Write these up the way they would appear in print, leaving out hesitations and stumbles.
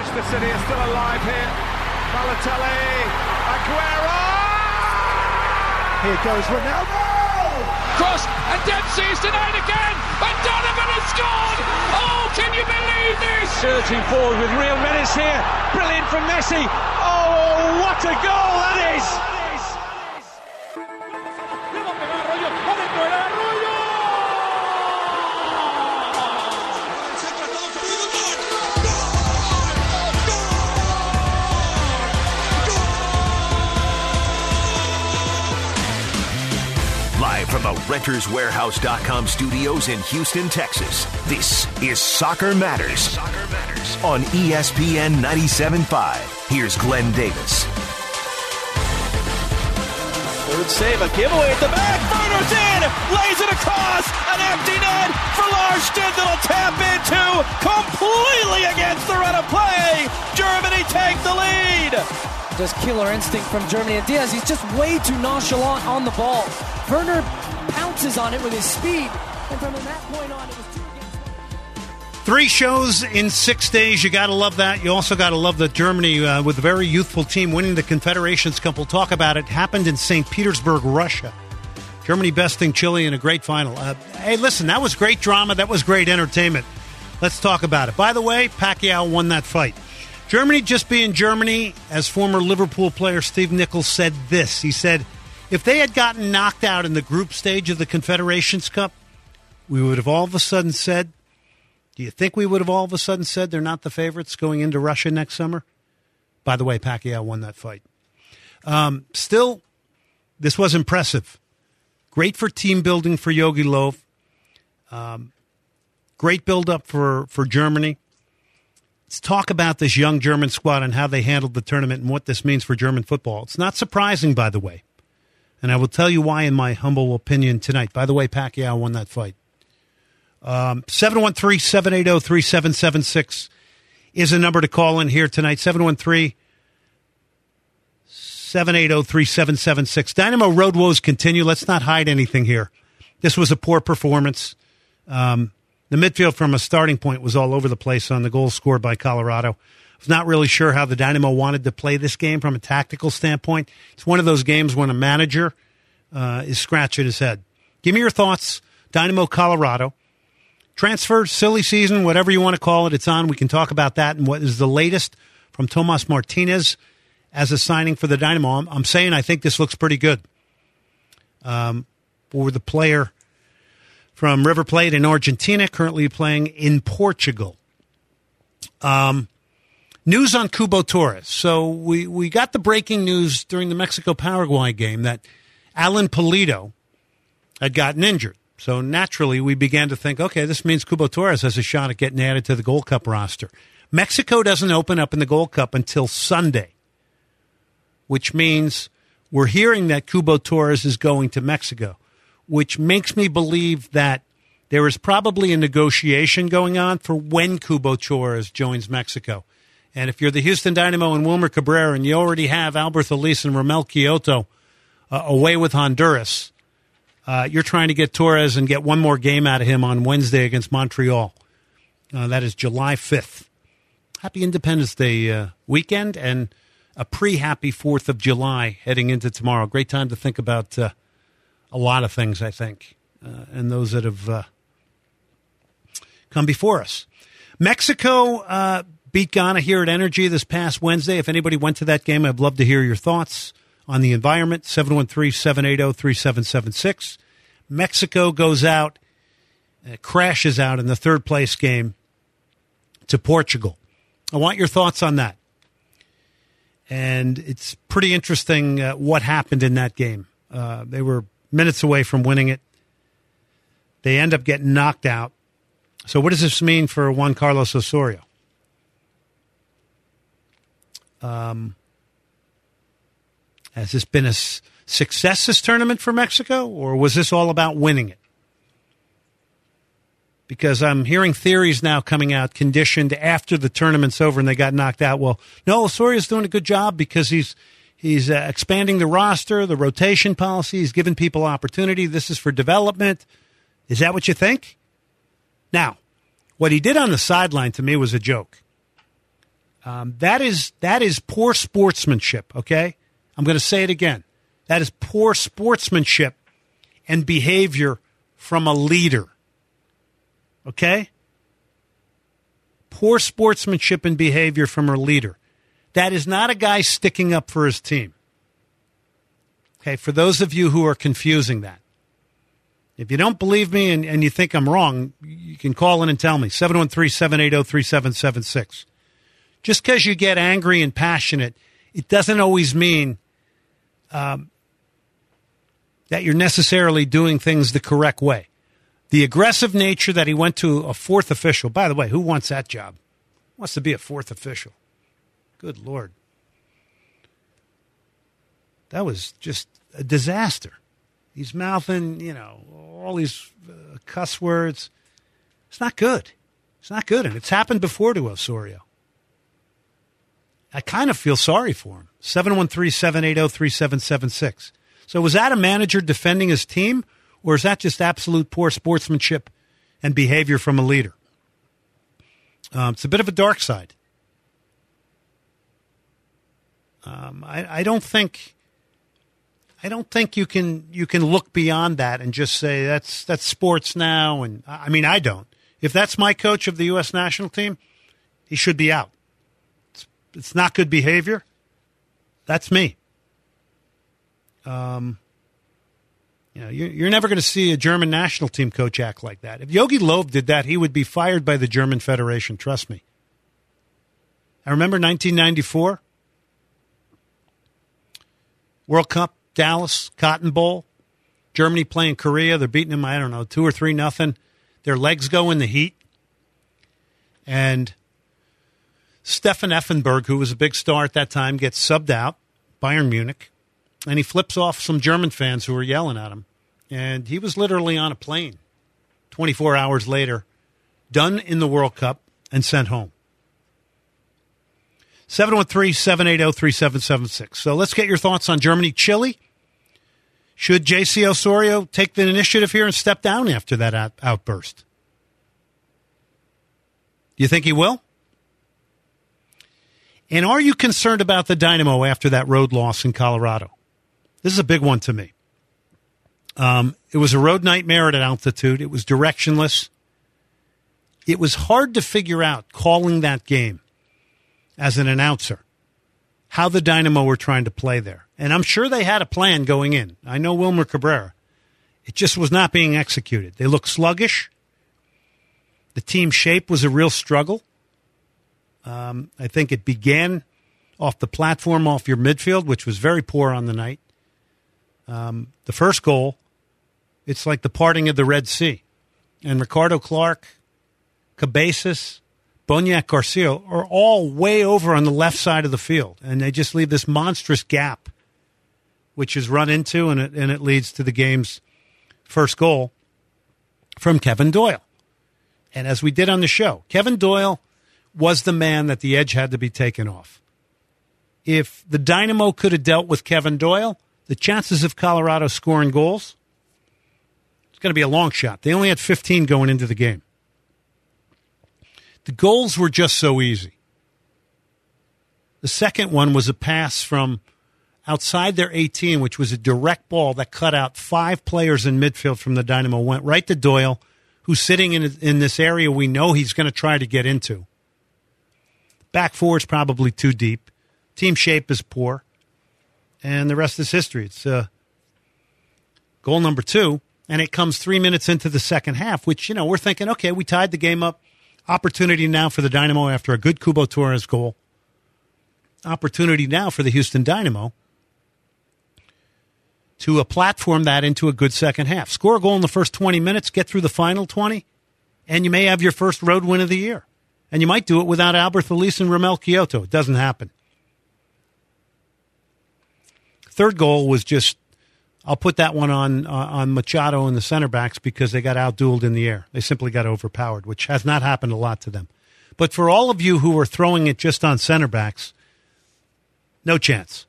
Manchester City are still alive here. Balotelli, Aguero! Here goes Ronaldo! Cross, and Dempsey is denied again, and Donovan has scored! Oh, can you believe this? Surging forward with real menace here. Brilliant from Messi. Oh, what a goal that is! Live from the RentersWarehouse.com studios in Houston, Texas, this is Soccer Matters on ESPN 97.5. Here's Glenn Davis. Third save, a giveaway at the back. Werner's in, lays it across, an empty net for Larstedt that'll tap into completely against the run of play. Germany take the lead. Just killer instinct from Germany. And Diaz, he's just way too nonchalant on the ball. Werner pounces on it with his speed. And from that point on, it was 2 against 1. 3 shows in 6 days. You got to love that. You also got to love that Germany, with a very youthful team, winning the Confederations Cup. We'll talk about it. Happened in St. Petersburg, Russia. Germany besting Chile in a great final. Hey, listen, that was great drama. That was great entertainment. Let's talk about it. By the way, Pacquiao won that fight. Germany just being Germany, as former Liverpool player Steve Nichols said this. He said, if they had gotten knocked out in the group stage of the Confederations Cup, we would have all of a sudden said, do you think we would have all of a sudden said they're not the favorites going into Russia next summer? By the way, Pacquiao won that fight. Still, this was impressive. Great for team building for Yogi Löw. Great build-up for Germany. Let's talk about this young German squad and how they handled the tournament and what this means for German football. It's not surprising, by the way. And I will tell you why in my humble opinion tonight. By the way, Pacquiao won that fight. 713-780-3776 is a number to call in here tonight. 713-780-3776. Dynamo road woes continue. Let's not hide anything here. This was a poor performance. The midfield from a starting point was all over the place on the goals scored by Colorado. I was not really sure how the Dynamo wanted to play this game from a tactical standpoint. It's one of those games when a manager is scratching his head. Give me your thoughts. Dynamo, Colorado. Transfer, silly season, whatever you want to call it, it's on. We can talk about that and what is the latest from Tomas Martinez as a signing for the Dynamo. I'm saying I think this looks pretty good for the player from River Plate in Argentina, currently playing in Portugal. News on Cubo Torres. So we got the breaking news during the Mexico-Paraguay game that Alan Pulido had gotten injured. So naturally, we began to think, okay, this means Cubo Torres has a shot at getting added to the Gold Cup roster. Mexico doesn't open up in the Gold Cup until Sunday, which means we're hearing that Cubo Torres is going to Mexico, which makes me believe that there is probably a negotiation going on for when Cubo Torres joins Mexico. And if you're the Houston Dynamo and Wilmer Cabrera and you already have Alberth Elise and Romel Kyoto away with Honduras, you're trying to get Torres and get one more game out of him on Wednesday against Montreal. That is July 5th. Happy Independence Day weekend and a pre-happy 4th of July heading into tomorrow. Great time to think about a lot of things, I think, and those that have come before us. Mexico beat Ghana here at Energy this past Wednesday. If anybody went to that game, I'd love to hear your thoughts on the environment. 713-780-3776. Mexico goes out, crashes out in the third-place game to Portugal. I want your thoughts on that. And it's pretty interesting what happened in that game. They were minutes away from winning it. They end up getting knocked out. So what does this mean for Juan Carlos Osorio? Has this been a success, this tournament for Mexico, or was this all about winning it? Because I'm hearing theories now coming out conditioned after the tournament's over and they got knocked out. Well, no, Osorio's doing a good job because he's expanding the roster, the rotation policy. He's giving people opportunity. This is for development. Is that what you think? Now, what he did on the sideline to me was a joke. That is poor sportsmanship, okay? I'm going to say it again. That is poor sportsmanship and behavior from a leader, okay? Poor sportsmanship and behavior from a leader. That is not a guy sticking up for his team. Okay, for those of you who are confusing that. If you don't believe me and you think I'm wrong, you can call in and tell me. 713-780-3776. Just because you get angry and passionate, it doesn't always mean that you're necessarily doing things the correct way. The aggressive nature that he went to a fourth official. By the way, who wants that job? Who wants to be a fourth official? Good Lord. That was just a disaster. He's mouthing, all these cuss words. It's not good. It's not good. And it's happened before to Osorio. I kind of feel sorry for him. 713-780-3776. So was that a manager defending his team, or is that just absolute poor sportsmanship and behavior from a leader? It's a bit of a dark side. I don't think you can look beyond that and just say that's sports now. And I mean, I don't. If that's my coach of the U.S. national team, he should be out. It's not good behavior. That's me. You're never going to see a German national team coach act like that. If Jogi Löw did that, he would be fired by the German Federation. Trust me. I remember 1994, World Cup, Dallas, Cotton Bowl, Germany playing Korea. They're beating them, 2 or 3-0. Their legs go in the heat. And Stefan Effenberg, who was a big star at that time, gets subbed out, Bayern Munich. And he flips off some German fans who were yelling at him. And he was literally on a plane 24 hours later, done in the World Cup, and sent home. 713-780-3776. So let's get your thoughts on Germany-Chile. Should J.C. Osorio take the initiative here and step down after that outburst? Do you think he will? And are you concerned about the Dynamo after that road loss in Colorado? This is a big one to me. It was a road nightmare at altitude. It was directionless. It was hard to figure out, calling that game as an announcer, how the Dynamo were trying to play there. And I'm sure they had a plan going in. I know Wilmer Cabrera. It just was not being executed. They looked sluggish. The team shape was a real struggle. I think it began off the platform, off your midfield, which was very poor on the night. The first goal, it's like the parting of the Red Sea. And Ricardo Clark, Cabezas, Boniek Garcia are all way over on the left side of the field. And they just leave this monstrous gap, which is run into, and it leads to the game's first goal from Kevin Doyle. And as we did on the show, Kevin Doyle was the man that the edge had to be taken off. If the Dynamo could have dealt with Kevin Doyle, the chances of Colorado scoring goals, it's going to be a long shot. They only had 15 going into the game. The goals were just so easy. The second one was a pass from outside their 18, which was a direct ball that cut out 5 players in midfield from the Dynamo, went right to Doyle, who's sitting in this area we know he's going to try to get into. Back four is probably too deep. Team shape is poor. And the rest is history. It's goal number 2, and it comes 3 minutes into the second half, which, we're thinking, okay, we tied the game up. Opportunity now for the Dynamo after a good Cubo Torres goal. Opportunity now for the Houston Dynamo to platform that into a good second half. Score a goal in the first 20 minutes, get through the final 20, and you may have your first road win of the year. And you might do it without Albert Elise and Ramel Kyoto. It doesn't happen. Third goal was just, I'll put that one on Machado and the center backs because they got outdueled in the air. They simply got overpowered, which has not happened a lot to them. But for all of you who are throwing it just on center backs, no chance.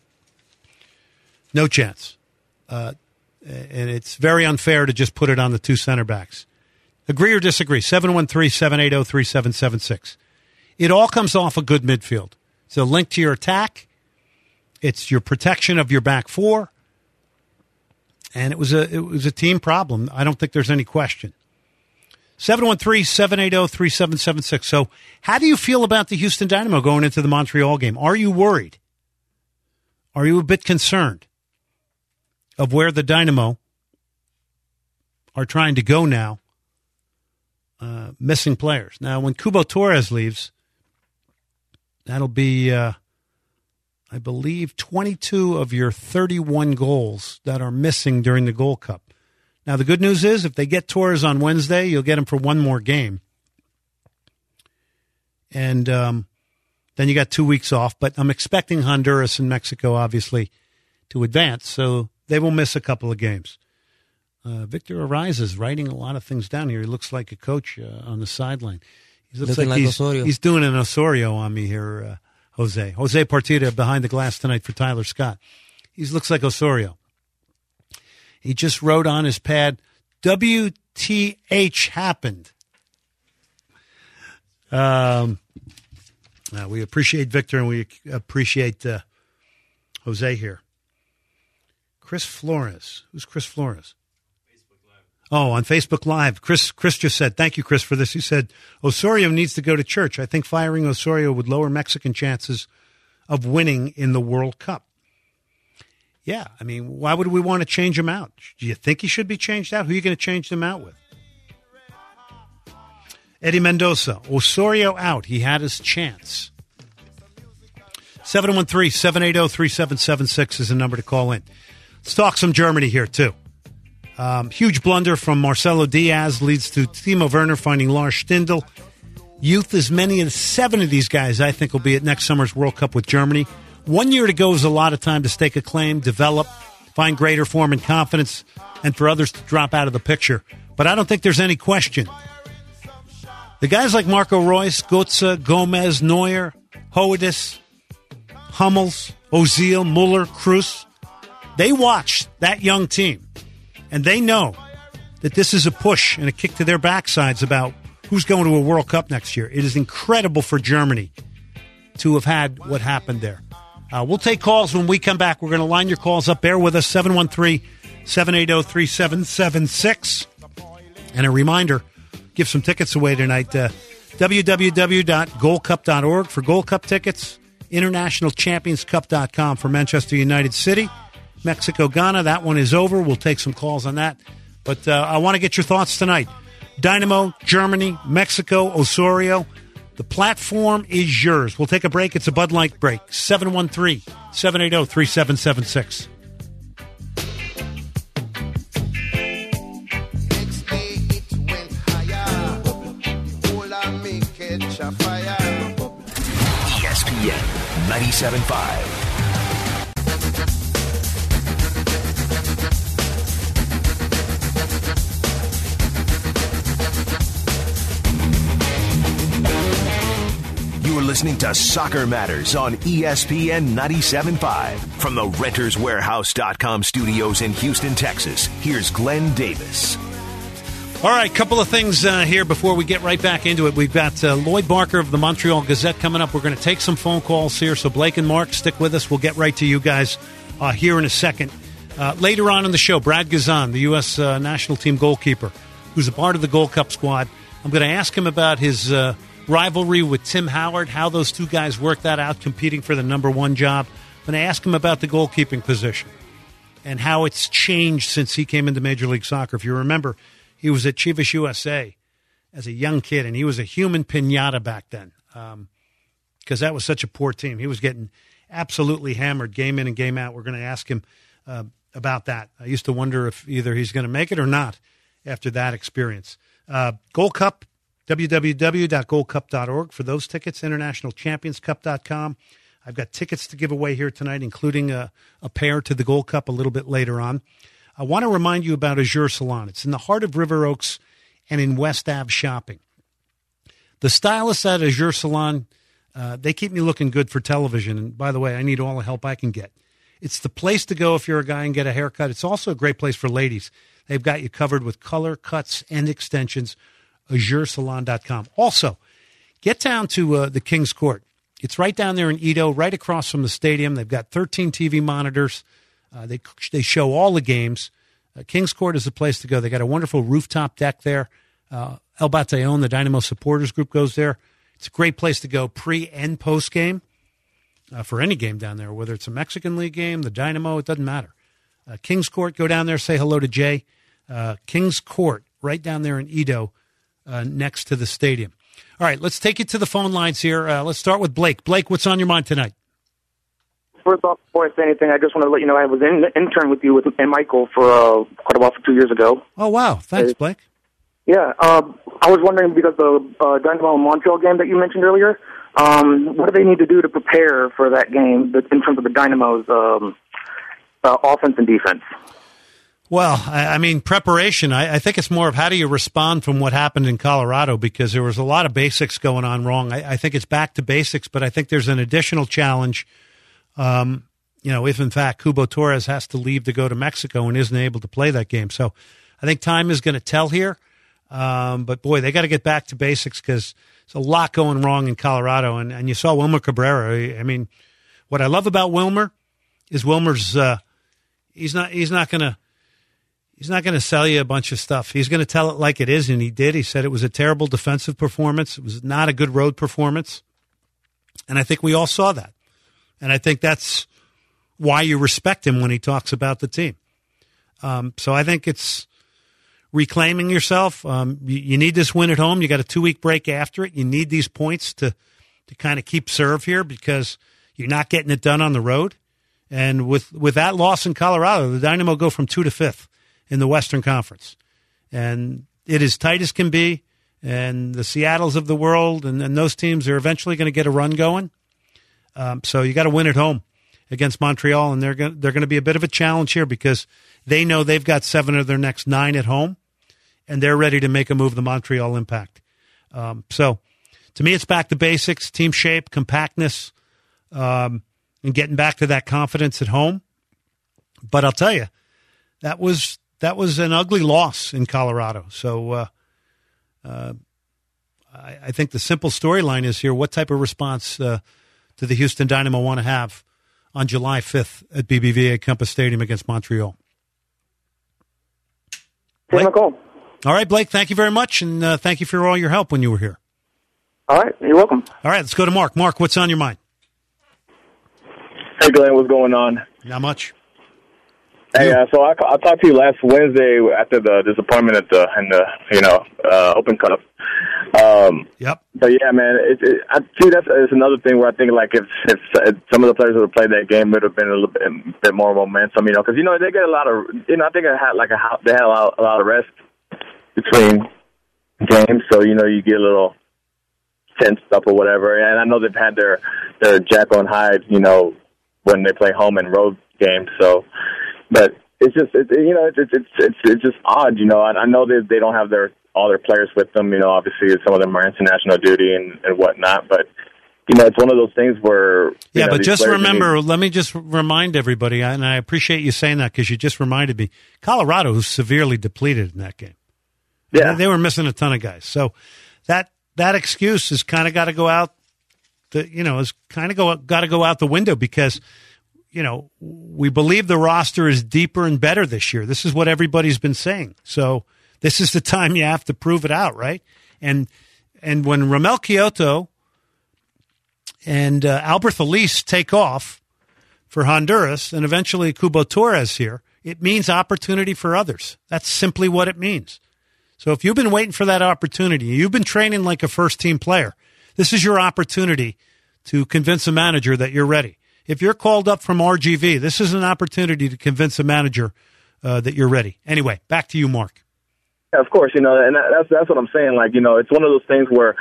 No chance. And it's very unfair to just put it on the 2 center backs. Agree or disagree? 713-780-3776. It all comes off a good midfield. It's a link to your attack. It's your protection of your back four. And it was a team problem. I don't think there's any question. 713-780-3776. So how do you feel about the Houston Dynamo going into the Montreal game? Are you worried? Are you a bit concerned of where the Dynamo are trying to go now, missing players? Now, when Cubo Torres leaves, that'll be, I believe, 22 of your 31 goals that are missing during the Gold Cup. Now, the good news is if they get Torres on Wednesday, you'll get him for one more game. And then you got 2 weeks off. But I'm expecting Honduras and Mexico, obviously, to advance. So they will miss a couple of games. Victor Ariza is writing a lot of things down here. He looks like a coach on the sideline. He looks like he's doing an Osorio on me here, Jose. Jose Partida behind the glass tonight for Tyler Scott. He looks like Osorio. He just wrote on his pad, WTH happened. We appreciate Victor and we appreciate Jose here. Chris Flores. Who's Chris Flores? Facebook Live. Oh, on Facebook Live. Chris just said, thank you, Chris, for this. He said, Osorio needs to go to church. I think firing Osorio would lower Mexican chances of winning in the World Cup. Yeah, I mean, why would we want to change him out? Do you think he should be changed out? Who are you going to change him out with? Eddie Mendoza, Osorio out. He had his chance. 713-780-3776 is the number to call in. Let's talk some Germany here, too. Huge blunder from Marcelo Diaz leads to Timo Werner finding Lars Stindl. Youth, as many as 7 of these guys, I think, will be at next summer's World Cup with Germany. 1 year to go is a lot of time to stake a claim, develop, find greater form and confidence, and for others to drop out of the picture. But I don't think there's any question. The guys like Marco Reus, Götze, Gomez, Neuer, Hoedes, Hummels, Ozil, Muller, Kroos, they watch that young team, and they know that this is a push and a kick to their backsides about who's going to a World Cup next year. It is incredible for Germany to have had what happened there. We'll take calls when we come back. We're going to line your calls up. Bear with us, 713-780-3776. And a reminder, give some tickets away tonight. www.goldcup.org for Gold Cup tickets. InternationalChampionsCup.com for Manchester United City. Mexico, Ghana, that one is over. We'll take some calls on that. But I want to get your thoughts tonight. Dynamo, Germany, Mexico, Osorio. The platform is yours. We'll take a break. It's a Bud Light break. 713-780-3776. ESPN 97.5. You're listening to Soccer Matters on ESPN 97.5. From the RentersWarehouse.com studios in Houston, Texas, here's Glenn Davis. All right, couple of things here before we get right back into it. We've got Lloyd Barker of the Montreal Gazette coming up. We're going to take some phone calls here, so Blake and Mark, stick with us. We'll get right to you guys here in a second. Later on in the show, Brad Guzan, the U.S. national team goalkeeper, who's a part of the Gold Cup squad. I'm going to ask him about his rivalry with Tim Howard, how those two guys worked that out, competing for the number one job. I'm going to ask him about the goalkeeping position and how it's changed since he came into Major League Soccer. If you remember, he was at Chivas USA as a young kid, and he was a human piñata back then because that was such a poor team. He was getting absolutely hammered game in and game out. We're going to ask him about that. I used to wonder if either he's going to make it or not after that experience. Gold Cup, www.goldcup.org for those tickets, InternationalChampionsCup.com. I've got tickets to give away here tonight, including a pair to the Gold Cup a little bit later on. I want to remind you about Azure Salon. It's in the heart of River Oaks and in West Ave shopping. The stylists at Azure Salon, they keep me looking good for television. And by the way, I need all the help I can get. It's the place to go if you're a guy and get a haircut. It's also a great place for ladies. They've got you covered with color, cuts, and extensions. AzureSalon.com. Also, get down to the King's Court. It's right down there in Edo, right across from the stadium. They've got 13 TV monitors. They show all the games. King's Court is the place to go. They got a wonderful rooftop deck there. El Batallon, the Dynamo supporters group, goes there. It's a great place to go pre and post game for any game down there, whether it's a Mexican League game, the Dynamo, it doesn't matter. King's Court, go down there, say hello to Jay. King's Court, right down there in Edo, next to the stadium. All right, let's take you to the phone lines here. Let's start with Blake. Blake, what's on your mind tonight? First off, before I say anything, I just want to let you know I was in intern with you and Michael for quite a while, for 2 years ago. Oh, wow. Thanks, Blake. Yeah, I was wondering, because the Dynamo Montreal game that you mentioned earlier, what do they need to do to prepare for that game in terms of the Dynamo's offense and defense? Well, I mean, preparation, I think it's more of how do you respond from what happened in Colorado, because there was a lot of basics going on wrong. I think it's back to basics, but I think there's an additional challenge, if in fact Cubo Torres has to leave to go to Mexico and isn't able to play that game. So I think time is going to tell here. But, boy, they got to get back to basics because there's a lot going wrong in Colorado. And you saw Wilmer Cabrera. I mean, what I love about Wilmer is Wilmer's he's not going to sell you a bunch of stuff. He's going to tell it like it is, and he did. He said it was a terrible defensive performance. It was not a good road performance. And I think we all saw that. And I think that's why you respect him when he talks about the team. So I think it's reclaiming yourself. You need this win at home. You got a 2-week break after it. You need these points to kind of keep serve here because you're not getting it done on the road. And with that loss in Colorado, the Dynamo go from 2 to 5th in the Western Conference. And it is tight as can be. And the Seattles of the world and those teams are eventually going to get a run going. So you got to win at home against Montreal. And they're going to be a bit of a challenge here because they know they've got 7 of their next 9 at home. And they're ready to make a move, the Montreal Impact. So, to me, it's back to basics, team shape, compactness, and getting back to that confidence at home. But I'll tell you, that was an ugly loss in Colorado. So, I think the simple storyline is here, what type of response do the Houston Dynamo want to have on July 5th at BBVA Compass Stadium against Montreal? Take my call. All right, Blake, thank you very much, and thank you for all your help when you were here. All right, you're welcome. All right, let's go to Mark. Mark, what's on your mind? Hey, Glenn, what's going on? Not much. Hey, so I talked to you last Wednesday after the disappointment in the Open Cup. Yep. But yeah, man, I see that's another thing where I think like if some of the players would have played that game, it would have been a little bit more momentum, because they get a lot of I think they had a lot of rest between games, so you get a little tensed up or whatever. And I know they've had their Jekyll and Hyde, when they play home and road games. So, but it's just it's just odd, I know they don't have all their players with them. Obviously some of them are international duty and whatnot, but it's one of those things where but just remember, let me just remind everybody, and I appreciate you saying that because you just reminded me, Colorado was severely depleted in that game. Yeah, they were missing a ton of guys. So that excuse has kind of got to go out. Got to go out the window because we believe the roster is deeper and better this year. This is what everybody's been saying. So this is the time you have to prove it out, right? And when Ramel Kyoto and Albert Feliz take off for Honduras and eventually Cubo Torres here, it means opportunity for others. That's simply what it means. So if you've been waiting for that opportunity, you've been training like a first-team player, this is your opportunity to convince a manager that you're ready. If you're called up from RGV, this is an opportunity to convince a manager that you're ready. Anyway, back to you, Mark. Yeah, of course, and that's what I'm saying. Like, it's one of those things where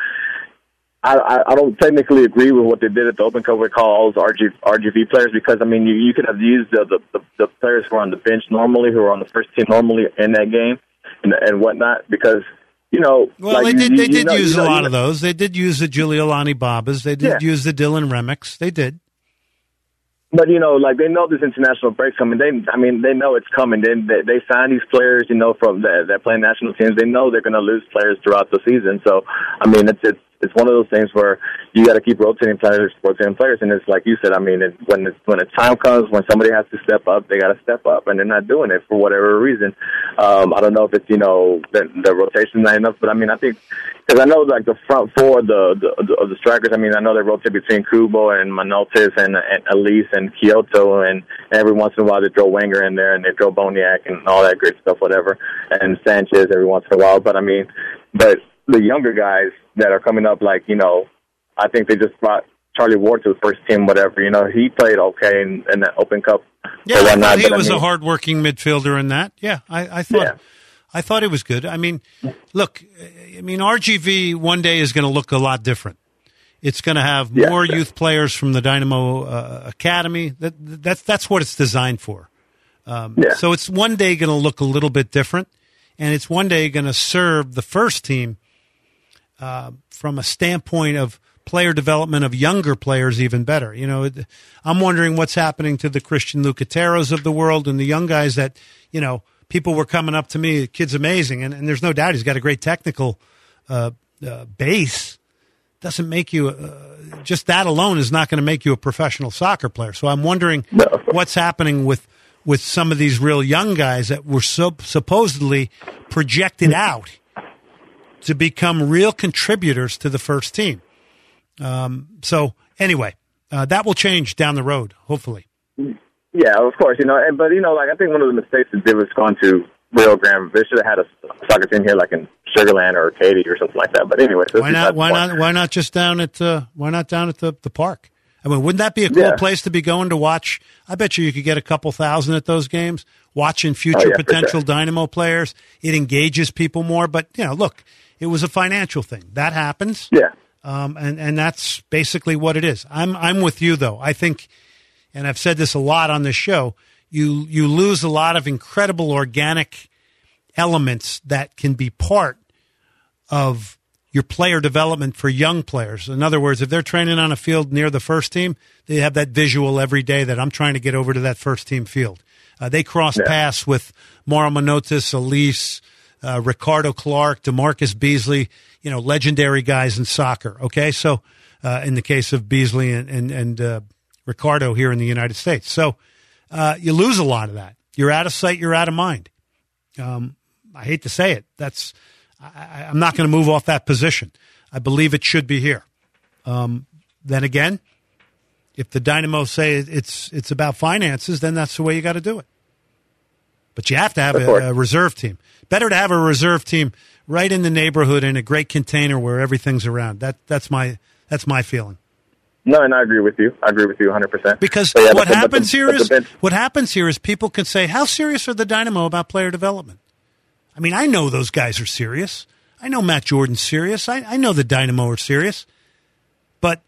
I don't technically agree with what they did at the Open Cup. We call all those RGV players because, you could have used the players who are on the bench normally, who are on the first team normally in that game. And whatnot, because well, like they did use a lot of those. They did use the Giuliani Babas. They did use the Dylan Remics. They did. But they know this international break's coming. They know it's coming. They sign these players, from that play national teams. They know they're going to lose players throughout the season. So it's one of those things where you got to keep rotating players, and it's like you said. I mean, when the time comes when somebody has to step up, they got to step up, and they're not doing it for whatever reason. I don't know if it's the rotation not enough, but I mean, I think because I know like the front four of the strikers. I mean, I know they rotate between Kubo and Manotas and Elise and Kyoto, and every once in a while they throw Wenger in there and they throw Boniek and all that great stuff, whatever, and Sanchez every once in a while. But I mean, the younger guys that are coming up, like, I think they just brought Charlie Ward to the first team, whatever. He played okay in that Open Cup. Yeah, I thought he was a hard-working midfielder in that. Yeah, I thought. Yeah. I thought it was good. I mean, look, RGV one day is going to look a lot different. It's going to have more youth players from the Dynamo Academy. That's what it's designed for. So it's one day going to look a little bit different, and it's one day going to serve the first team from a standpoint of player development of younger players even better. I'm wondering what's happening to the Christian Lucateros of the world and the young guys that, people were coming up to me, the kid's amazing, and there's no doubt he's got a great technical base. Doesn't make you, just that alone is not going to make you a professional soccer player. So I'm wondering what's happening with some of these real young guys that were supposedly projected out to become real contributors to the first team. So anyway, that will change down the road, hopefully. Yeah, of course, but I think one of the mistakes they did was going to Rio Grande. They should have had a soccer team here, like in Sugar Land or Katy or something like that. But anyway, so why not just down at the park? I mean, wouldn't that be a cool place to be going to watch? I bet you could get a couple thousand at those games watching future potential Dynamo players. It engages people more. But look, it was a financial thing that happens. Yeah, and that's basically what it is. I'm with you though. I think. And I've said this a lot on this show, you lose a lot of incredible organic elements that can be part of your player development for young players. In other words, if they're training on a field near the first team, they have that visual every day that I'm trying to get over to that first team field. They cross paths with Mauro Manotas, Elise, Ricardo Clark, DeMarcus Beasley, legendary guys in soccer. Okay, so in the case of Beasley and Ricardo here in the United States. So you lose a lot of that. You're out of sight, you're out of mind. I hate to say it. I'm not going to move off that position. I believe it should be here. Then again, if the Dynamo say it's about finances, then that's the way you got to do it. But you have to have a reserve team. Better to have a reserve team right in the neighborhood in a great container where everything's around. That's my feeling. No, and I agree with you. 100%. Because what happens here is people can say, how serious are the Dynamo about player development? I mean, I know those guys are serious. I know Matt Jordan's serious. I know the Dynamo are serious. But,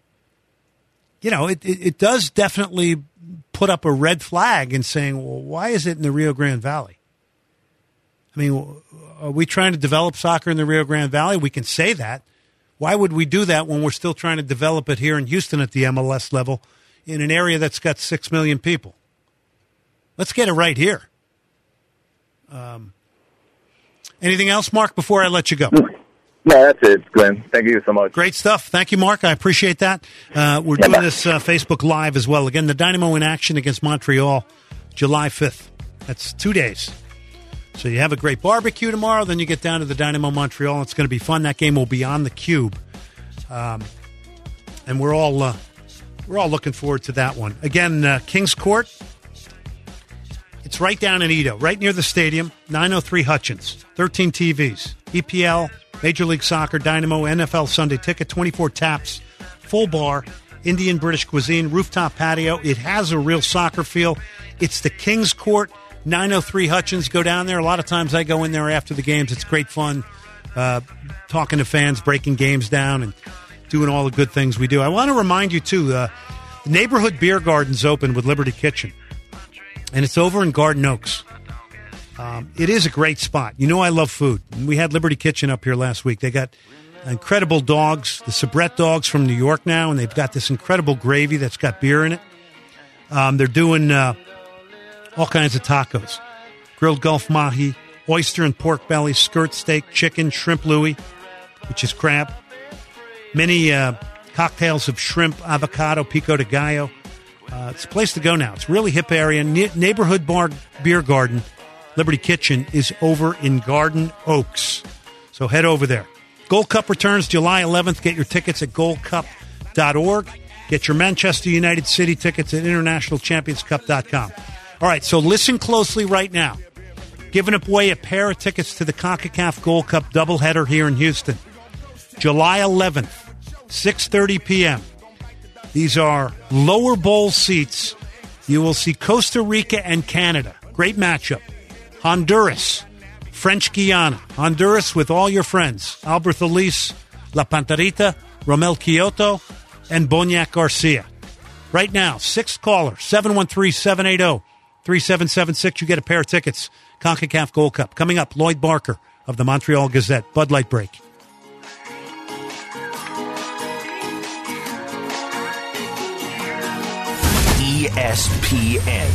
it does definitely put up a red flag in saying, well, why is it in the Rio Grande Valley? I mean, are we trying to develop soccer in the Rio Grande Valley? We can say that. Why would we do that when we're still trying to develop it here in Houston at the MLS level in an area that's got 6 million people? Let's get it right here. Anything else, Mark, before I let you go? No, that's it, Glenn. Thank you so much. Great stuff. Thank you, Mark. I appreciate that. We're doing this Facebook Live as well. Again, the Dynamo in action against Montreal, July 5th. That's 2 days. So you have a great barbecue tomorrow, then you get down to the Dynamo Montreal. It's going to be fun. That game will be on the Cube. And we're all looking forward to that one. Again, Kings Court, it's right down in Edo, right near the stadium, 903 Hutchins, 13 TVs, EPL, Major League Soccer, Dynamo, NFL Sunday Ticket, 24 taps, full bar, Indian British cuisine, rooftop patio. It has a real soccer feel. It's the Kings Court, 903 Hutchins. Go down there. A lot of times I go in there after the games. It's great fun talking to fans, breaking games down, and doing all the good things we do. I want to remind you, too, the neighborhood beer garden's open with Liberty Kitchen, and it's over in Garden Oaks. It is a great spot. I love food. We had Liberty Kitchen up here last week. They got incredible dogs, the Sabrett dogs from New York now, and they've got this incredible gravy that's got beer in it. They're doing all kinds of tacos, grilled Gulf mahi, oyster and pork belly, skirt steak, chicken, shrimp Louis, which is crab, Many cocktails of shrimp, avocado, pico de gallo. It's a place to go now. It's a really hip area. Neighborhood bar, beer garden, Liberty Kitchen is over in Garden Oaks. So head over there. Gold Cup returns July 11th. Get your tickets at goldcup.org. Get your Manchester United City tickets at internationalchampionscup.com. All right, so listen closely right now. Giving away a pair of tickets to the CONCACAF Gold Cup doubleheader here in Houston. July 11th, 6:30 p.m. These are lower bowl seats. You will see Costa Rica and Canada. Great matchup. Honduras, French Guiana. Honduras with all your friends. Albert Elise, La Pantarita, Romel Kyoto, and Boniac Garcia. Right now, 6th caller, 713-780-3776. You get a pair of tickets. CONCACAF Gold Cup. Coming up, Lloyd Barker of the Montreal Gazette. Bud Light break. ESPN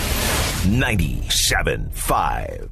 97.5.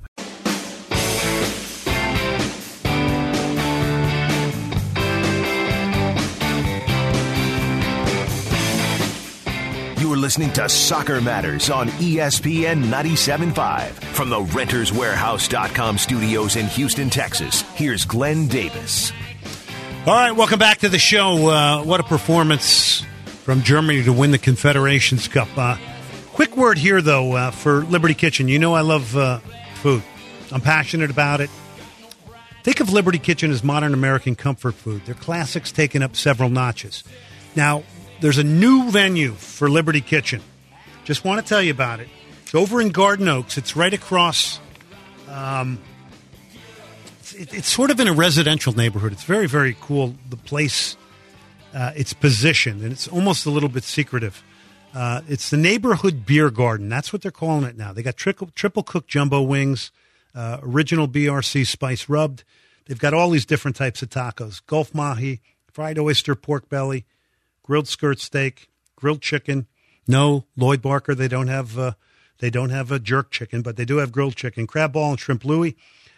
You're listening to Soccer Matters on ESPN 97.5. From the RentersWarehouse.com studios in Houston, Texas, here's Glenn Davis. All right, welcome back to the show. What a performance from Germany to win the Confederations Cup. Quick word here, though, for Liberty Kitchen. You know I love food. I'm passionate about it. Think of Liberty Kitchen as modern American comfort food. Their classics taken up several notches. Now, there's a new venue for Liberty Kitchen. Just want to tell you about it. It's over in Garden Oaks. It's right across. It's sort of in a residential neighborhood. It's very, very cool. The place, it's positioned, and it's almost a little bit secretive. It's the Neighborhood Beer Garden. That's what they're calling it now. They got triple cooked jumbo wings, original BRC spice rubbed. They've got all these different types of tacos: Gulf mahi, fried oyster, pork belly, grilled skirt steak, grilled chicken. No, Lloyd Barker, they don't have a jerk chicken, but they do have grilled chicken, crab ball and shrimp Louis,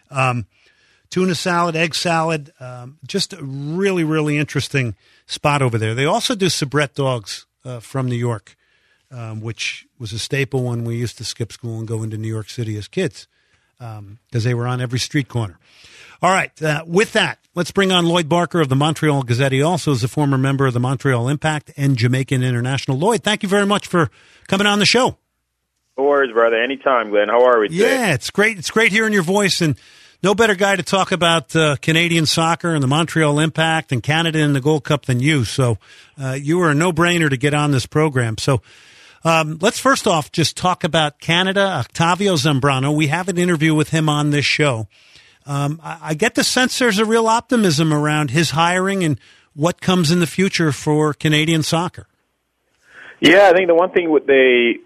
tuna salad, egg salad. Just a really, really interesting spot over there. They also do soubrette dogs from New York, which was a staple when we used to skip school and go into New York City as kids because they were on every street corner. All right, with that, let's bring on Lloyd Barker of the Montreal Gazette. He also is a former member of the Montreal Impact and Jamaican International. Lloyd, thank you very much for coming on the show. No worries, brother. Anytime, Glenn. How are we today? Yeah, it's great. It's great hearing your voice, and no better guy to talk about Canadian soccer and the Montreal Impact and Canada in the Gold Cup than you. So you were a no-brainer to get on this program. So let's first off just talk about Canada. Octavio Zambrano. We have an interview with him on this show. I get the sense there's a real optimism around his hiring and what comes in the future for Canadian soccer. Yeah, I think the one thing they've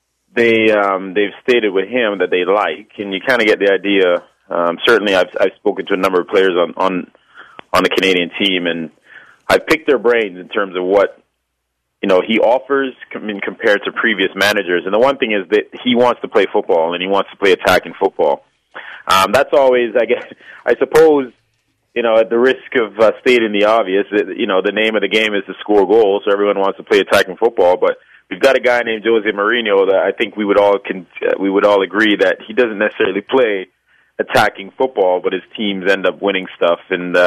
stated with him that they like, and you kind of get the idea. Certainly, I've spoken to a number of players on the Canadian team, and I've picked their brains in terms of what he offers compared to previous managers. And the one thing is that he wants to play football and he wants to play attacking football. That's always, I suppose, at the risk of stating the obvious, the name of the game is to score goals, so everyone wants to play attacking football. But we've got a guy named Jose Mourinho that I think we would all agree that he doesn't necessarily play attacking football, but his teams end up winning stuff. And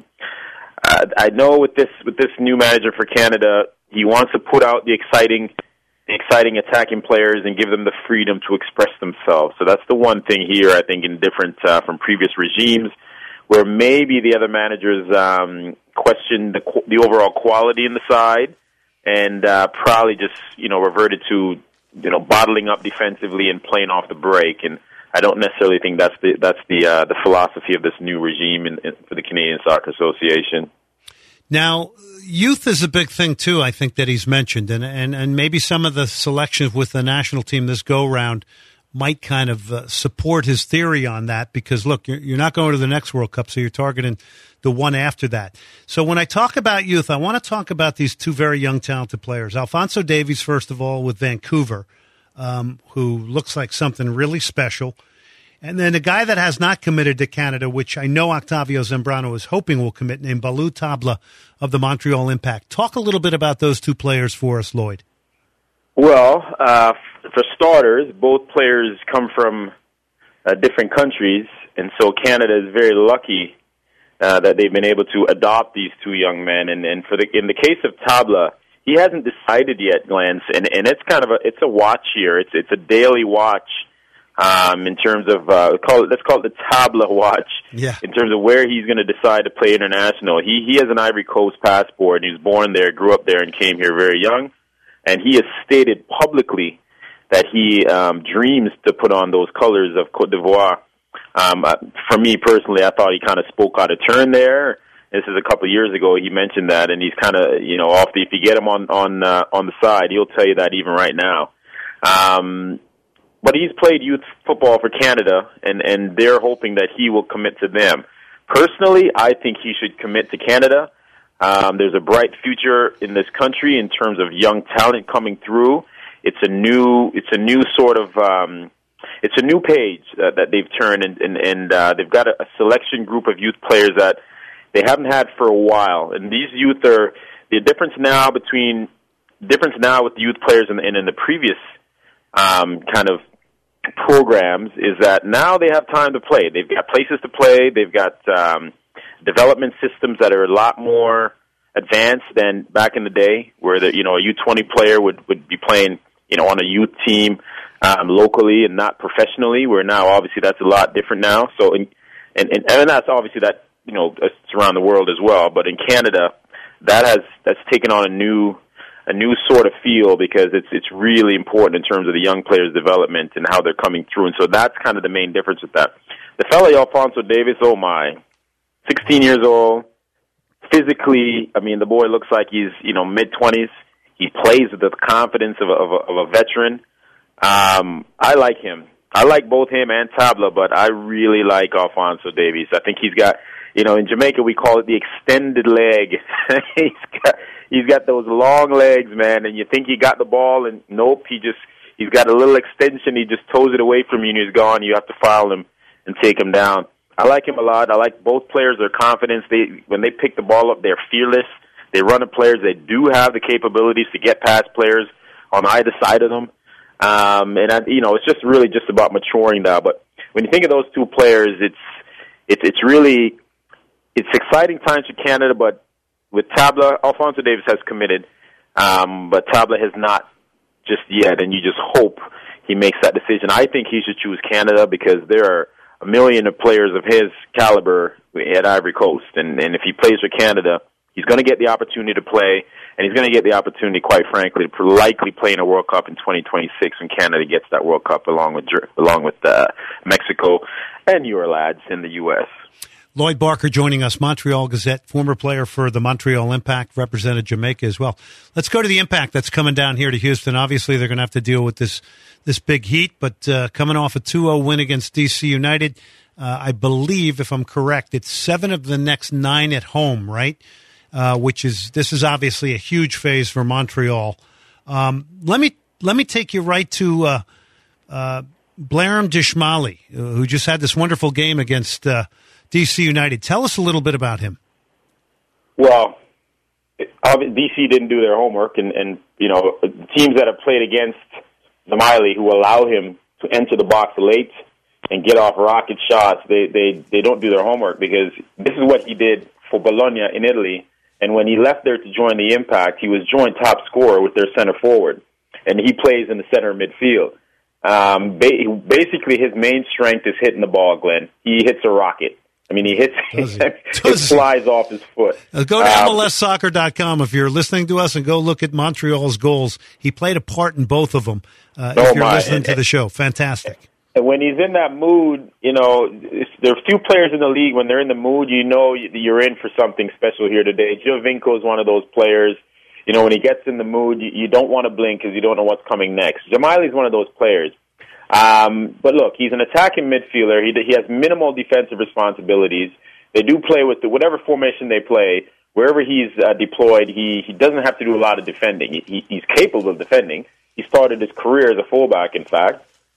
I know with this new manager for Canada, he wants to put out the exciting attacking players and give them the freedom to express themselves. So that's the one thing here, I think, in different from previous regimes, where maybe the other managers questioned the overall quality in the side and probably just reverted to bottling up defensively and playing off the break. And I don't necessarily think that's the philosophy of this new regime for the Canadian Soccer Association. Now, youth is a big thing, too, I think, that he's mentioned. And maybe some of the selections with the national team this go-round might kind of support his theory on that because, look, you're not going to the next World Cup, so you're targeting the one after that. So when I talk about youth, I want to talk about these two very young, talented players. Alphonso Davies, first of all, with Vancouver, who looks like something really special. And then a guy that has not committed to Canada, which I know Octavio Zambrano is hoping will commit, named Balou Tabla of the Montreal Impact. Talk a little bit about those two players for us, Lloyd. Well, for starters, both players come from different countries, and so Canada is very lucky that they've been able to adopt these two young men. And in the case of Tabla, he hasn't decided yet, Glenn, and it's it's a watch here. It's a daily watch in terms of let's call it the Tabla watch. Yeah. In terms of where he's going to decide to play international. He has an Ivory Coast passport. He was born there, grew up there, and came here very young. And he has stated publicly that he dreams to put on those colors of Côte d'Ivoire. For me personally, I thought he kind of spoke out of turn there. This is a couple of years ago. He mentioned that, and he's kind of off the. If you get him on the side, he'll tell you that even right now. But he's played youth football for Canada, and they're hoping that he will commit to them. Personally, I think he should commit to Canada. There's a bright future in this country in terms of young talent coming through. It's a new sort of it's a new page that they've turned, and they've got a selection group of youth players that they haven't had for a while. And these youth are the difference now with youth players and in the previous kind of programs is that now they have time to play. They've got places to play. They've got development systems that are a lot more advanced than back in the day, where a U20 player would be playing on a youth team locally and not professionally. Where now obviously that's a lot different now. So and that's obviously that it's around the world as well. But in Canada, that's taken on a new sort of feel because it's really important in terms of the young players' development and how they're coming through. And so that's kind of the main difference with that. The fella Alphonso Davies, oh my, 16 years old, physically, I mean, the boy looks like he's mid-20s. He plays with the confidence of a veteran. I like him. I like both him and Tabla, but I really like Alphonso Davies. I think he's got, in Jamaica we call it the extended leg. He's got those long legs, man, and you think he got the ball, and nope, he's got a little extension. He just toes it away from you, and he's gone. You have to foul him and take him down. I like him a lot. I like both players, their confidence. When they pick the ball up, they're fearless. They run at players. They do have the capabilities to get past players on either side of them. It's just really just about maturing now. But when you think of those two players, it's really exciting times for Canada. But with Tabla, Alphonso Davies has committed, but Tabla has not just yet. And you just hope he makes that decision. I think he should choose Canada because there are a million of players of his caliber at Ivory Coast, and if he plays for Canada, he's going to get the opportunity to play, and he's going to get the opportunity, quite frankly, to likely play in a World Cup in 2026 when Canada gets that World Cup along with Mexico and your lads in the U.S. Lloyd Barker joining us, Montreal Gazette, former player for the Montreal Impact, represented Jamaica as well. Let's go to the Impact that's coming down here to Houston. Obviously, they're going to have to deal with this big heat, but coming off a 2-0 win against D.C. United, I believe, if I'm correct, it's 7 of the next 9 at home, right? This is obviously a huge phase for Montreal. Let me take you right to Blairim Dishmali, who just had this wonderful game against D.C. United. Tell us a little bit about him. Well, D.C. didn't do their homework, and teams that have played against Zamili, who allow him to enter the box late and get off rocket shots, they don't do their homework, because this is what he did for Bologna in Italy. And when he left there to join the Impact, he was joint top scorer with their center forward, and he plays in the center midfield. Basically, his main strength is hitting the ball, Glenn. He hits a rocket. I mean, he hits it flies off his foot. Go to MLSsoccer.com if you're listening to us and go look at Montreal's goals. He played a part in both of them if you're listening to the show. Fantastic. And when he's in that mood, there are few players in the league, when they're in the mood, you're in for something special here today. Giovinco is one of those players. When he gets in the mood, you don't want to blink because you don't know what's coming next. Jamili is one of those players. But look, he's an attacking midfielder. He has minimal defensive responsibilities. They do play with whatever formation they play. Wherever he's deployed, he doesn't have to do a lot of defending. He's capable of defending. He started his career as a fullback, in fact.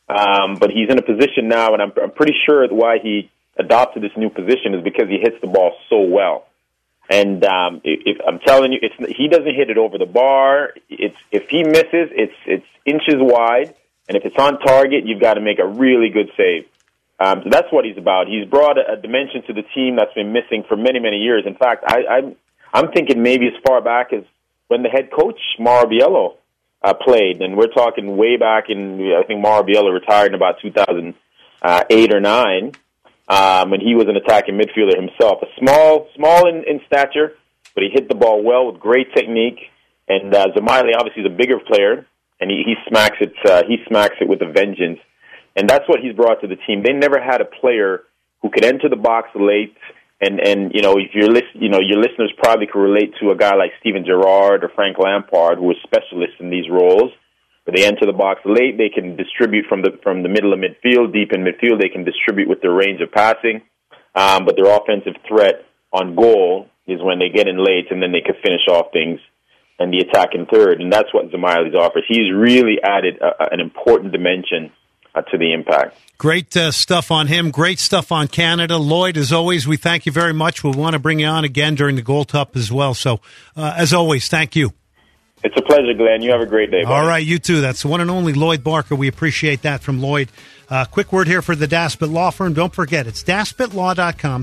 But he's in a position now, and I'm pretty sure why he adopted this new position is because he hits the ball so well. And if I'm telling you, he doesn't hit it over the bar. If he misses, it's inches wide, and if it's on target, you've got to make a really good save. So that's what he's about. He's brought a dimension to the team that's been missing for many, many years. In fact, I'm thinking maybe as far back as when the head coach Mauro Biello played, and we're talking way back in, I think Mauro Biello retired in about 2008 or 9. And he was an attacking midfielder himself. Small in stature, but he hit the ball well with great technique. And Zemaili obviously is a bigger player, and he smacks it. He smacks it with a vengeance, and that's what he's brought to the team. They never had a player who could enter the box late, and if your listeners probably could relate to a guy like Steven Gerrard or Frank Lampard, who are specialists in these roles. They enter the box late. They can distribute from the middle of midfield, deep in midfield. They can distribute with their range of passing. But their offensive threat on goal is when they get in late, and then they can finish off things and the attack in third. And that's what Zemaili offers. He's really added an important dimension to the impact. Great stuff on him. Great stuff on Canada. Lloyd, as always, we thank you very much. We'll want to bring you on again during the Gold Cup as well. So, as always, thank you. It's a pleasure, Glenn. You have a great day, buddy. All right, you too. That's the one and only Lloyd Barker. We appreciate that from Lloyd. Quick word here for the Daspit Law Firm. Don't forget, it's DaspitLaw.com,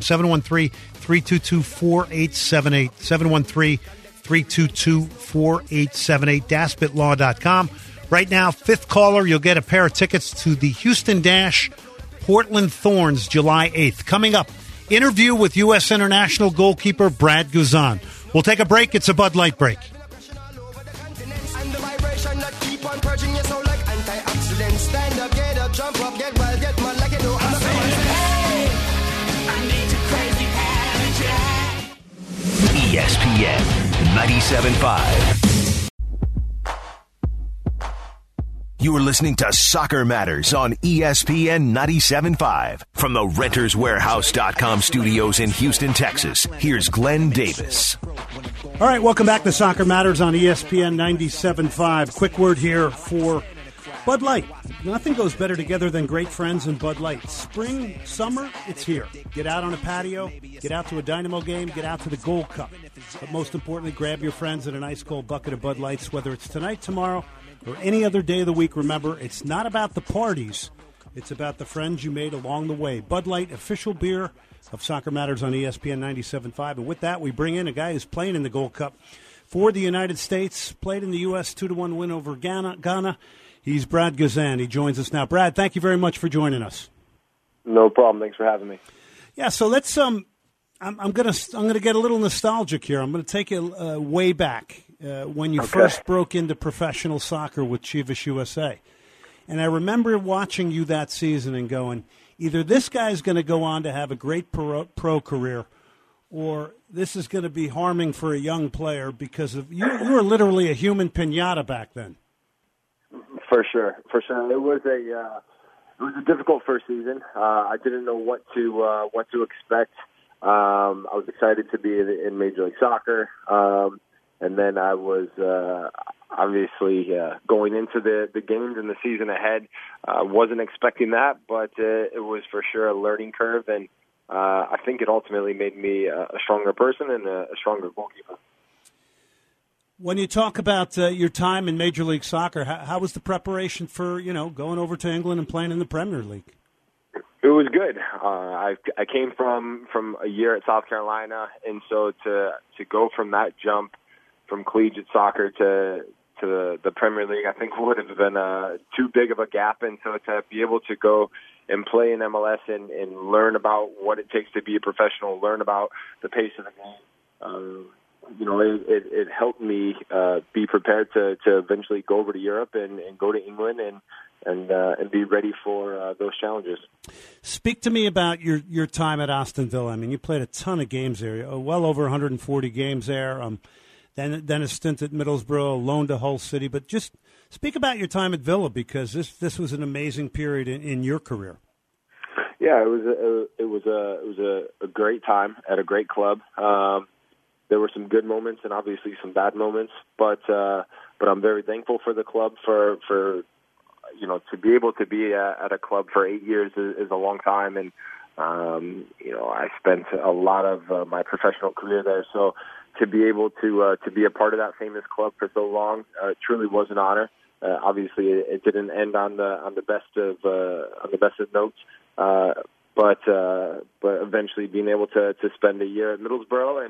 713-322-4878, 713-322-4878, DaspitLaw.com. Right now, fifth caller, you'll get a pair of tickets to the Houston Dash Portland Thorns, July 8th. Coming up, interview with U.S. international goalkeeper Brad Guzan. We'll take a break. It's a Bud Light break. ESPN 97.5. You are listening to Soccer Matters on ESPN 97.5. From the RentersWarehouse.com studios in Houston, Texas, here's Glenn Davis. All right, welcome back to Soccer Matters on ESPN 97.5. Quick word here for Bud Light. Nothing goes better together than great friends and Bud Light. Spring, summer, it's here. Get out on a patio, get out to a Dynamo game, get out to the Gold Cup. But most importantly, grab your friends and an ice cold bucket of Bud Lights, whether it's tonight, tomorrow, or any other day of the week. Remember, it's not about the parties. It's about the friends you made along the way. Bud Light, official beer of Soccer Matters on ESPN 97.5. And with that, we bring in a guy who's playing in the Gold Cup for the United States, played in the U.S. 2-1 win over Ghana. He's Brad Guzan. He joins us now. Brad, thank you very much for joining us. No problem. Thanks for having me. Yeah, so let's I'm gonna get a little nostalgic here. I'm gonna take you way back when you first broke into professional soccer with Chivas USA, and I remember watching you that season and going, either this guy's going to go on to have a great pro career, or this is going to be harming for a young player because of you were literally a human piñata back then. For sure. It was a difficult first season. I didn't know what to expect. I was excited to be in Major League Soccer, and then I was obviously going into the games and the season ahead. Wasn't expecting that, but it was for sure a learning curve, and I think it ultimately made me a stronger person and a stronger goalkeeper. When you talk about your time in Major League Soccer, how was the preparation for going over to England and playing in the Premier League? It was good. I came from a year at South Carolina, and so to go from that jump from collegiate soccer to the Premier League, I think would have been too big of a gap. And so to be able to go and play in MLS and learn about what it takes to be a professional, learn about the pace of the game. It helped me be prepared to eventually go over to Europe and go to England and be ready for those challenges. Speak to me about your time at Aston Villa. I mean, you played a ton of games there, well over 140 games there. Then a stint at Middlesbrough, loan to Hull City. But just speak about your time at Villa, because this was an amazing period in your career. Yeah, it was a great time at a great club. There were some good moments and obviously some bad moments, but I'm very thankful for the club for to be able to be at a club for 8 years is a long time, and I spent a lot of my professional career there. So to be able to be a part of that famous club for so long truly was an honor. Obviously, it didn't end on the best of notes, but eventually being able to spend a year at Middlesbrough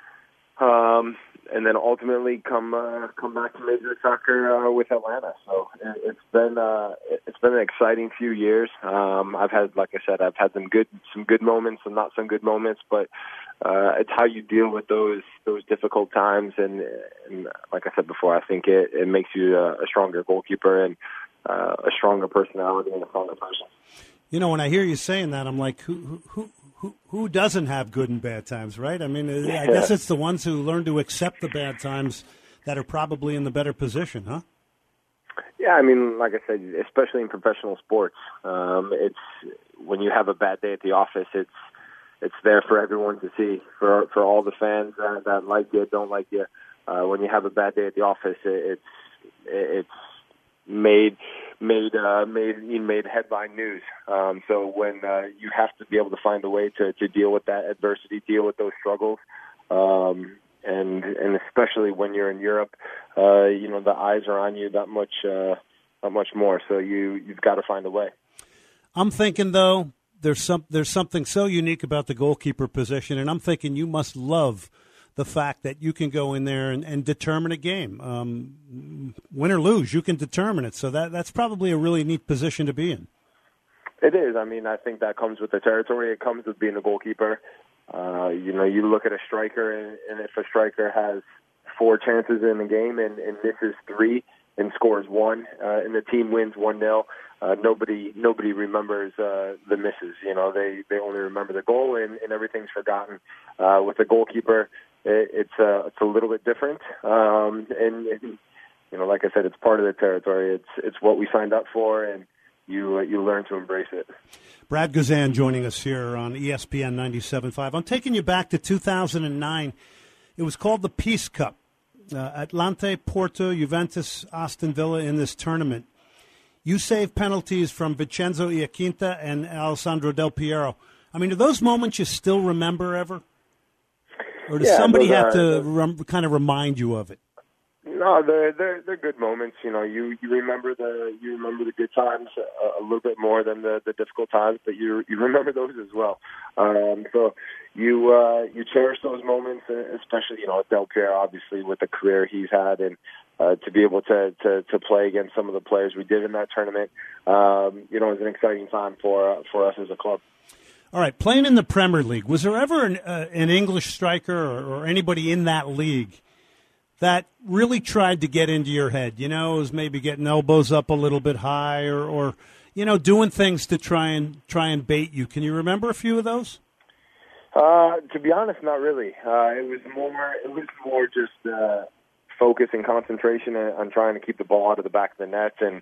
and then ultimately come back to Major League Soccer with Atlanta. So it's been an exciting few years. I've had some good moments and not some good moments, but it's how you deal with those difficult times. And like I said before, I think it makes you a stronger goalkeeper and a stronger personality and a stronger person. When I hear you saying that, I'm like, who doesn't have good and bad times, right? I mean, I guess it's the ones who learn to accept the bad times that are probably in the better position, huh? Yeah, I mean, like I said, especially in professional sports, it's when you have a bad day at the office, it's there for everyone to see, for all the fans that like you, don't like you. When you have a bad day at the office, it's made headline news. So when you have to be able to find a way to deal with that adversity, deal with those struggles, and especially when you're in Europe, the eyes are on you that much more. So you've got to find a way. I'm thinking though, there's something so unique about the goalkeeper position, and I'm thinking you must love the fact that you can go in there and determine a game. Win or lose, you can determine it. So that's probably a really neat position to be in. It is. I mean, I think that comes with the territory. It comes with being a goalkeeper. You look at a striker, and if a striker has 4 chances in a game and misses 3 and scores 1, and the team wins 1-0, nobody remembers the misses. They only remember the goal, and everything's forgotten. With a goalkeeper, it's a little bit different, and like I said, it's part of the territory. It's what we signed up for, and you learn to embrace it. Brad Guzan joining us here on ESPN 97.5. I'm taking you back to 2009. It was called the Peace Cup. Atlante, Porto, Juventus, Aston Villa in this tournament. You saved penalties from Vincenzo Iaquinta and Alessandro Del Piero. I mean, are those moments you still remember ever? Or does somebody have to kind of remind you of it? No, they're good moments. You remember the good times a little bit more than the difficult times, but you remember those as well. So you cherish those moments, especially Del Piero, obviously with the career he's had, and to be able to play against some of the players we did in that tournament, it was an exciting time for us as a club. All right, playing in the Premier League, was there ever an English striker or anybody in that league that really tried to get into your head? Was maybe getting elbows up a little bit high or doing things to try and bait you. Can you remember a few of those? To be honest, not really. It was more just focus and concentration on trying to keep the ball out of the back of the net, and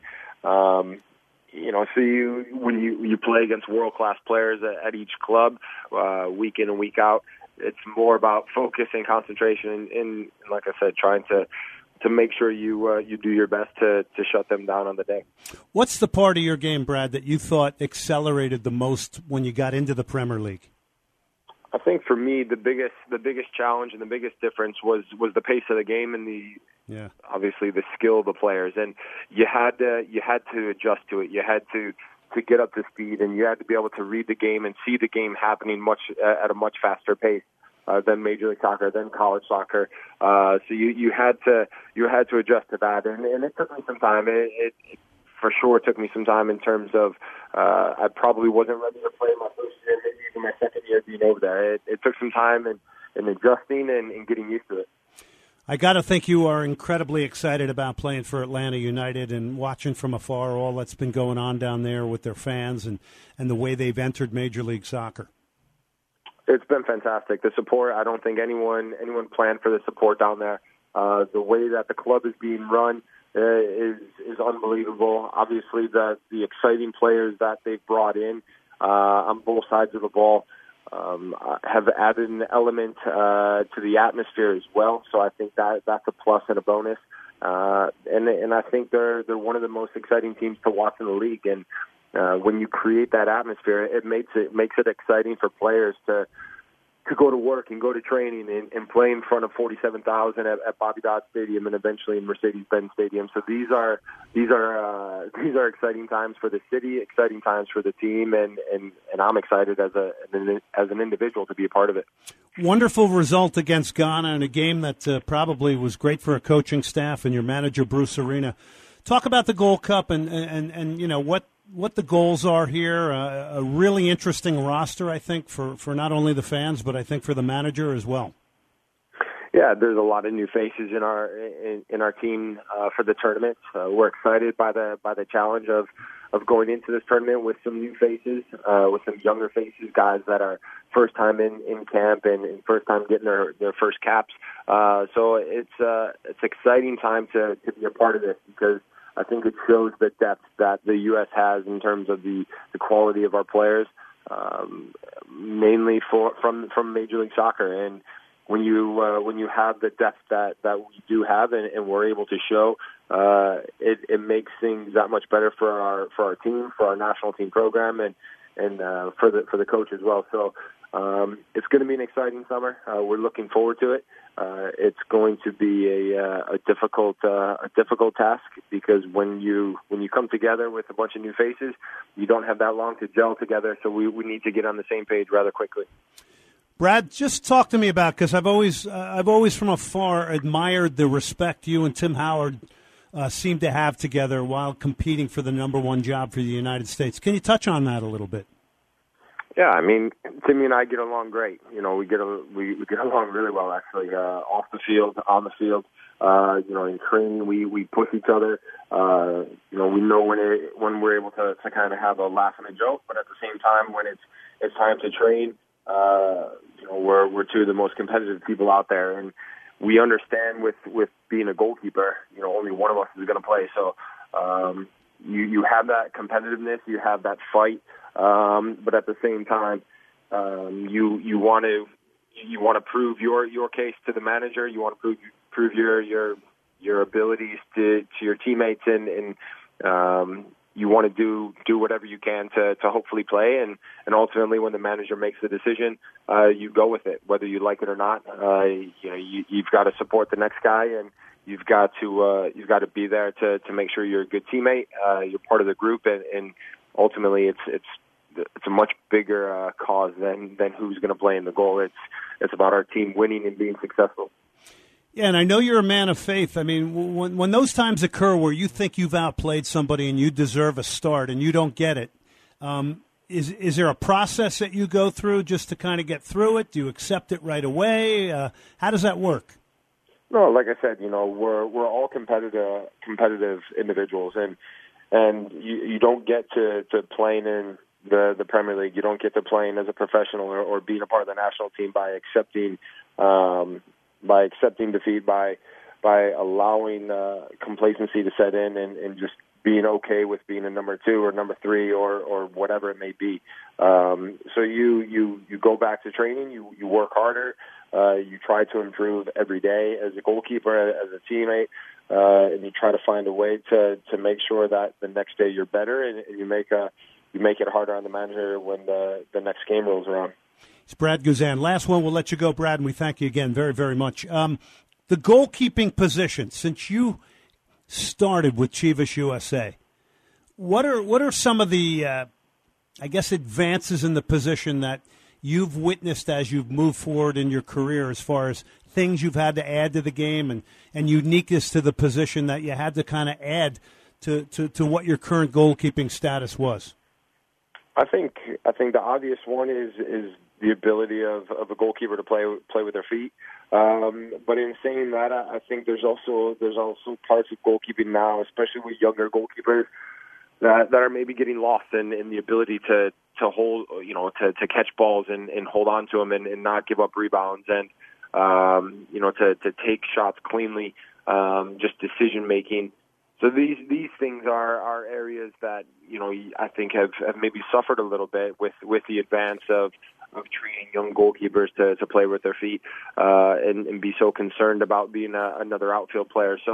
so when you play against world-class players at each club, week in and week out, it's more about focus and concentration, and like I said, trying to make sure you do your best to shut them down on the day. What's the part of your game, Brad, that you thought accelerated the most when you got into the Premier League? I think for me, the biggest challenge and the biggest difference was the pace of the game and obviously the skill of the players, and you had to adjust to it. You had to get up to speed, and you had to be able to read the game and see the game happening at a much faster pace than Major League Soccer, than college soccer. So you had to adjust to that, and it took me some time. It for sure took me some time in terms of I probably wasn't ready to play my first year, maybe even my second year being over there. It took some time in adjusting and getting used to it. I got to think you are incredibly excited about playing for Atlanta United and watching from afar all that's been going on down there with their fans and the way they've entered Major League Soccer. It's been fantastic. The support, I don't think anyone planned for the support down there. The way that the club is being run is unbelievable. Obviously, the exciting players that they've brought in on both sides of the ball have added an element to the atmosphere as well. So I think that's a plus and a bonus. And I think they're one of the most exciting teams to watch in the league. And when you create that atmosphere, it makes it exciting for players to go to work and go to training and play in front of 47,000 at Bobby Dodd Stadium and eventually in Mercedes-Benz Stadium. So these are exciting times for the city, exciting times for the team, and I'm excited as an individual to be a part of it. Wonderful result against Ghana in a game that probably was great for a coaching staff and your manager Bruce Arena. Talk about the Gold Cup and you know what the goals are here. A really interesting roster, I think, for not only the fans, but I think for the manager as well. Yeah, there's a lot of new faces in our team for the tournament. We're excited by the challenge of going into this tournament with some new faces, with some younger faces, guys that are first time in camp and first time getting their first caps. So it's exciting time to be a part of this, because I think it shows the depth that the U.S. has in terms of the quality of our players, mainly from Major League Soccer. And when you have the depth that we do have and we're able to show, it makes things that much better for our team, for our national team program, and for the coach as well. So it's going to be an exciting summer. We're looking forward to it. It's going to be a difficult task, because when you come together with a bunch of new faces, you don't have that long to gel together. So we need to get on the same page rather quickly. Brad, just talk to me about, because I've always from afar admired the respect you and Tim Howard seem to have together while competing for the number one job for the United States. Can you touch on that a little bit? Yeah, I mean, Timmy and I get along great. You know, we get along really well, actually, off the field, on the field. You know, in training, we push each other. You know, we know when we're able to kind of have a laugh and a joke, but at the same time, when it's time to train, you know, we're two of the most competitive people out there, and we understand with being a goalkeeper, you know, only one of us is going to play. So you have that competitiveness, you have that fight. But at the same time, you want to prove your case to the manager. You want to prove your abilities to your teammates, and you want to do whatever you can to hopefully play. And ultimately, when the manager makes the decision, you go with it, whether you like it or not. You know, you've got to support the next guy, and you've got to be there to make sure you're a good teammate. You're part of the group, and ultimately, it's a much bigger cause than who's going to play in the goal. It's about our team winning and being successful. Yeah, and I know you're a man of faith. I mean, when those times occur where you think you've outplayed somebody and you deserve a start and you don't get it, is there a process that you go through just to kind of get through it? Do you accept it right away? How does that work? No, like I said, you know, we're all competitive individuals, and you don't get to playing in the Premier League. You don't get to playing as a professional or being a part of the national team by accepting defeat, by allowing complacency to set in, and just being okay with being a number 2 or number 3 or whatever it may be. So you go back to training, you work harder, you try to improve every day as a goalkeeper, as a teammate, and you try to find a way to make sure that the next day you're better, and you make it harder on the manager when the next game rolls around. It's Brad Guzan. Last one, we'll let you go, Brad, and we thank you again very, very much. The goalkeeping position, since you started with Chivas USA, what are some of the, I guess, advances in the position that you've witnessed as you've moved forward in your career, as far as things you've had to add to the game and uniqueness to the position that you had to kind of add to what your current goalkeeping status was? I think the obvious one is the ability of a goalkeeper to play with their feet. But in saying that, I think there's also parts of goalkeeping now, especially with younger goalkeepers, that are maybe getting lost in the ability to hold, you know, to catch balls and hold on to them and not give up rebounds, and you know, to take shots cleanly, just decision making. So these things are areas that, you know, I think have maybe suffered a little bit with the advance of treating young goalkeepers to play with their feet, and be so concerned about being another outfield player. So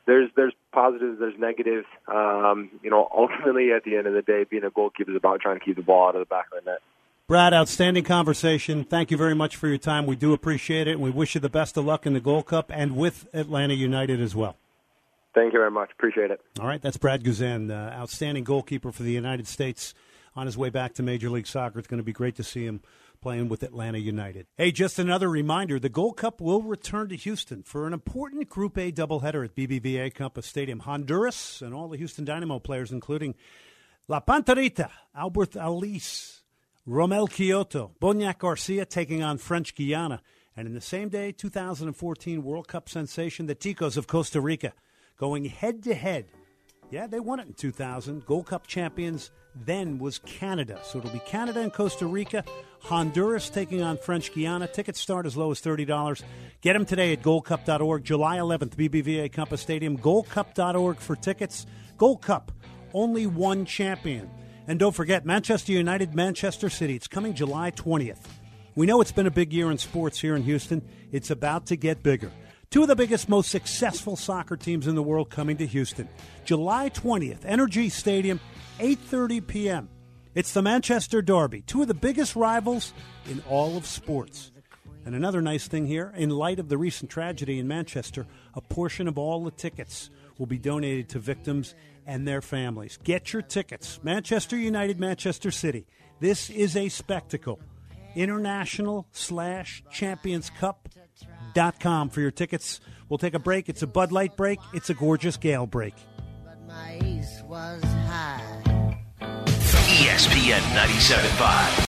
there's positives, there's negatives. Ultimately at the end of the day, being a goalkeeper is about trying to keep the ball out of the back of the net. Brad, outstanding conversation. Thank you very much for your time. We do appreciate it, and we wish you the best of luck in the Gold Cup and with Atlanta United as well. Thank you very much. Appreciate it. All right, that's Brad Guzan, outstanding goalkeeper for the United States on his way back to Major League Soccer. It's going to be great to see him playing with Atlanta United. Hey, just another reminder, the Gold Cup will return to Houston for an important Group A doubleheader at BBVA Compass Stadium. Honduras and all the Houston Dynamo players, including La Panterita, Albert Alice, Romel Kyoto, Boniek Garcia taking on French Guiana. And in the same day, 2014 World Cup sensation, the Ticos of Costa Rica, going head-to-head. Yeah, they won it in 2000. Gold Cup champions then was Canada. So it'll be Canada and Costa Rica. Honduras taking on French Guiana. Tickets start as low as $30. Get them today at goldcup.org. July 11th, BBVA Compass Stadium. Goldcup.org for tickets. Gold Cup, only one champion. And don't forget, Manchester United, Manchester City. It's coming July 20th. We know it's been a big year in sports here in Houston. It's about to get bigger. Two of the biggest, most successful soccer teams in the world coming to Houston. July 20th, Energy Stadium, 8:30 p.m. It's the Manchester Derby, two of the biggest rivals in all of sports. And another nice thing here, in light of the recent tragedy in Manchester, a portion of all the tickets will be donated to victims and their families. Get your tickets. Manchester United, Manchester City. This is a spectacle. International/ChampionsCup.com for your tickets. We'll take a break. It's a Bud Light break. It's a gorgeous Gale break. But my ace was high. ESPN 97.5.